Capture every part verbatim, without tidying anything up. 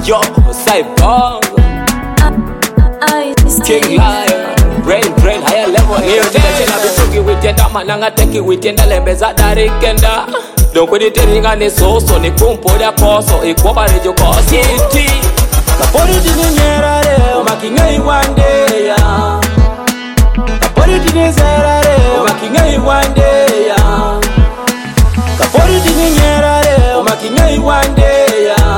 Yo, Cyborg, King Lion, brain, brain, higher level. Here, tena bituki witenda mananga teki witenda lembeza dari kenda. Don't quit it in a soso, ni kumpo da koso, ikoba rejo kosi. Kapori dini nyerare, makingai one day ya. Kapori dini zerare, makingai one day ya. Kapori dini nyerare, makingai one day ya.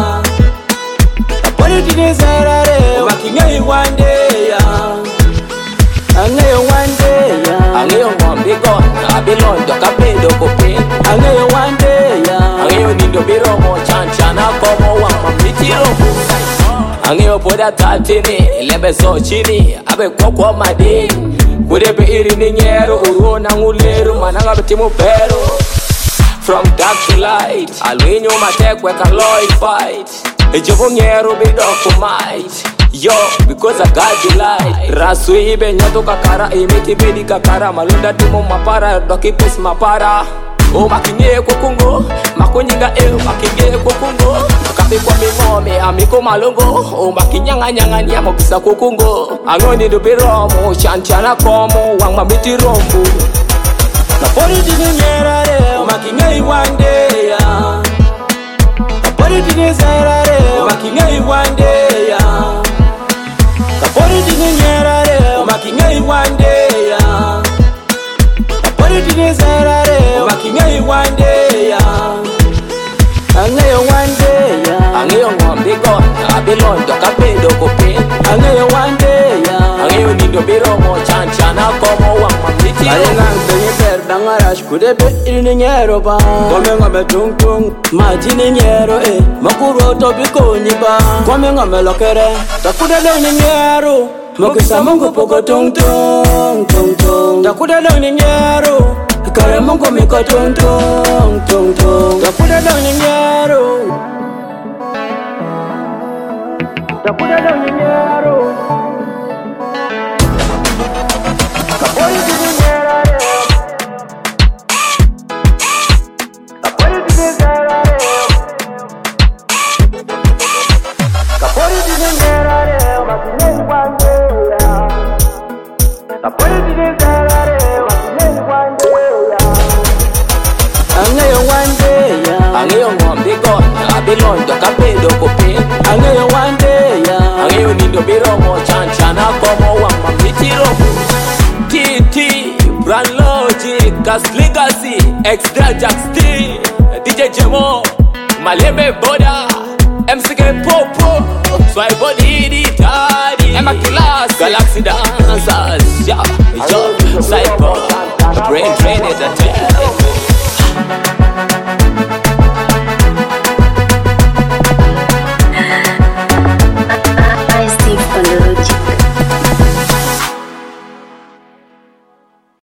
Kapori dini zerare, makingai one day ya. Angayo one day ya. Angayo ngombe gon, abilon do kapedo kope. Angayo one day ya. Angayo nindo biromo chanchana komo wa mamitiro. Angayo poda tatini, lebe so chini, abe koko madi. Kurebe iri ni nyero, uruona nguleru, mananga betimu pero. From dark to light, alwinyo matekwe kaloi fight. Ejovo nyero bidoko might. Yo, because I got the light. Rasu ibe nyato kakara, imiti bedi kakara. Malunda timo mapara, doki pis mapara. O makinye kukungo, makunyinga e makinye kukungo. Kapi kwa mingome, amiko malongo. O makinyanga nyanga nyamo kisa kukungo. Angoni do biromo, chanchana komo, wang mamiti rombo. Kapori dini nyerare, makinye one day ya. Kapori dini zerare, makinye one day ya. Kapori dini nyerare, makinye one day ya. Kapori dini zerare, makinye one day ya. Angayo one day ya. Angayo ngombe gon, abilon do kapedo kope. Angayo one day ya. Angayo nindo biromo chanchana komo wa mamiti. Ayengang tenye per dangarash kudebe ini nyero ba. Kome ngombe tung tung, maji ni nyero eh. Makuro tobiko nyiba. Kome ngombe lokere, takude dong ni nyero. Mokisa mungu poko tung tung tung tung. Takude dong ni nyero. Kare mungu miko tung tung tung tung. Takude dong ni nyero. Takude dong ni nyero. Kapori dini nyerare. Kapori dini zerare. Kapori dini nyerare, makinei one day ya. Kapori dini zerare, makinei one day ya. Angayo one day ya. Angayo ngombe gon, abilon do kapedo kope. Angayo one day ya. Angayo nindo biromo chanchana komo wa mamitiro. T T, Brand Logic, Gas Legacy, Extra Jack Steel, D J Jemo, Malembe Boda, M C K Popo, Swai Body Daddy, Emma Class, Galaxy Dancers, yeah, yo, Cyborg, Brain Train Entertainment.